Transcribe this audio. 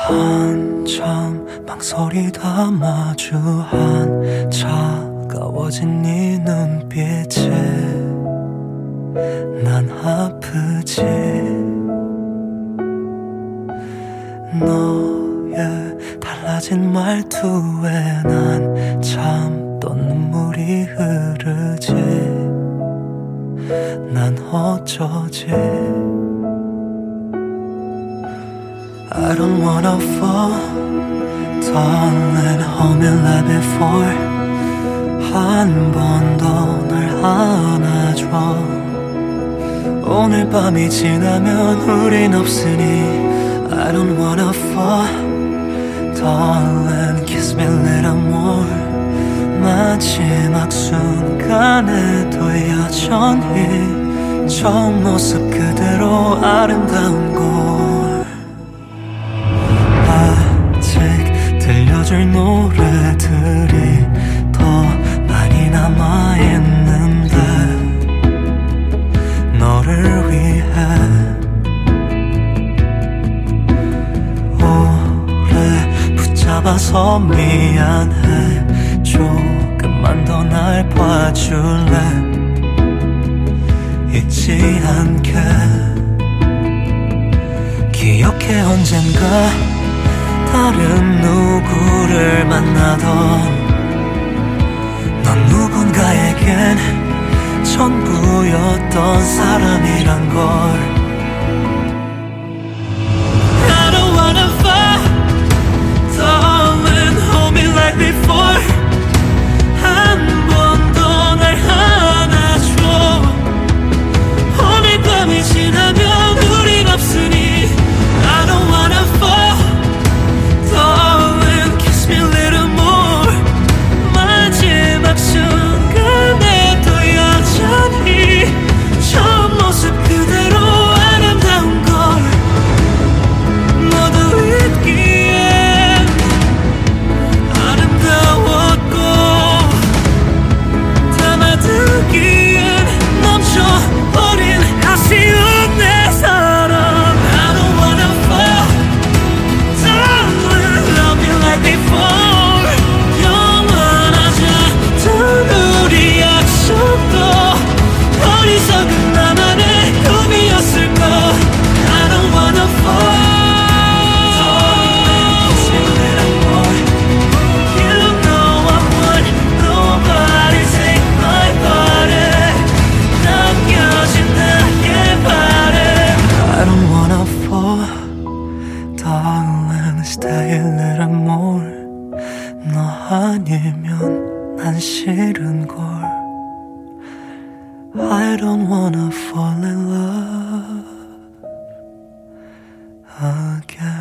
한참 망설이 담아주한 차가워진 네 눈빛에 난 아프지. 너의 달라진 말투에 난 참던 눈물이 흐르지. 난 어쩌지. I don't wanna fall, darling, hold me like before. 한 번 더 날 안아줘. 오늘 밤이 지나면 우린 없으니 I don't wanna fall, darling, kiss me a little more. 마지막 순간에도 여전히 처음 모습 그대로 아름다운 걸. 들려줄 노래들이 더 많이 남아있는데 너를 위해 오래 붙잡아서 미안해. 조금만 더 날 봐줄래. 잊지 않게. 기억해 언젠가 다른 누구를 만나던 넌 누군가에겐 전부였던 사람이란 걸. I don't wanna fight, darling, hold me like before. 한 번 더 날 안아줘. 오늘 밤이 지나면 우린 없으니 I don't wanna fall, darling, kiss me a little more. 마지막 순간에도 여전히 처음 모습 그대로 아름다운 걸. 모두 잊기엔 아름다웠고 담아두기엔 멈춰버린 아쉬운 내 사랑. I don't wanna fall, darling, love me like before. 영원하자던 우리 약속도 어리석은 나만의 꿈이었을까. I don't wanna fall, darling, kiss me a little more. You know I want nobody take my body. 남겨진 나의 바람. I don't wanna fall, darling, stay a little more. 너 아니면 난 싫은걸. I don't wanna fall in love again.